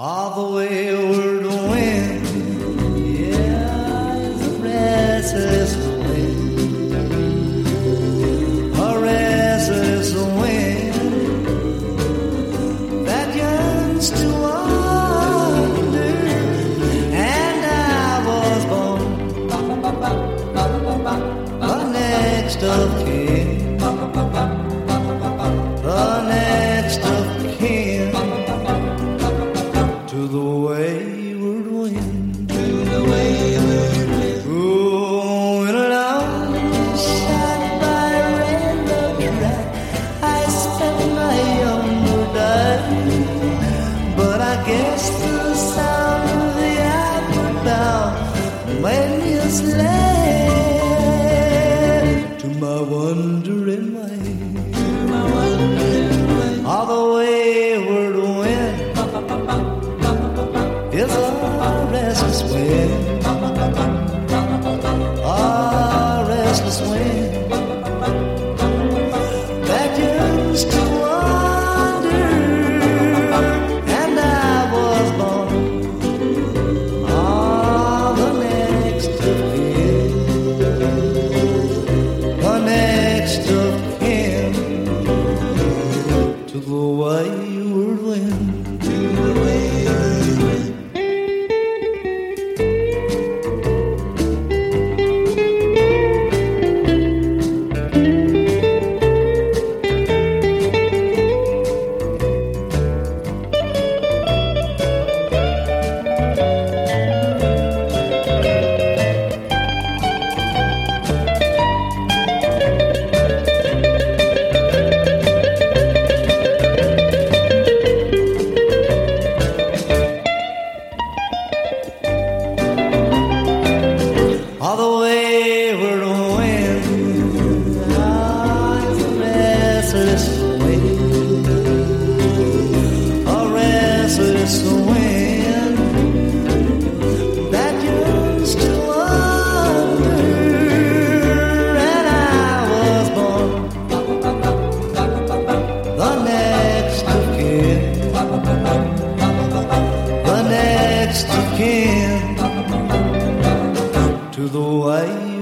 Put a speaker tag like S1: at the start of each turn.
S1: of the wayward wind. Yeah, it's a restless wind, a restless wind that yearns to wander. And I was born the next of kin, the next of kin to the wayward wind, to the wayward wind. Oh, in a long shot by rainbow track, I spent my younger days. But I guess the sound of the outward bound made me a slave to my wandering ways, to my wandering ways. All the wayward wind is a restless wind, a restless wind that yearns to wander. And I was born on the next of kin, the next of kin to the wayward wind, to the wayward wind. All the wayward wind, ah, it's a restless wind, a restless wind that yearns to wander. And I was born the next of kin, the next of kin to the way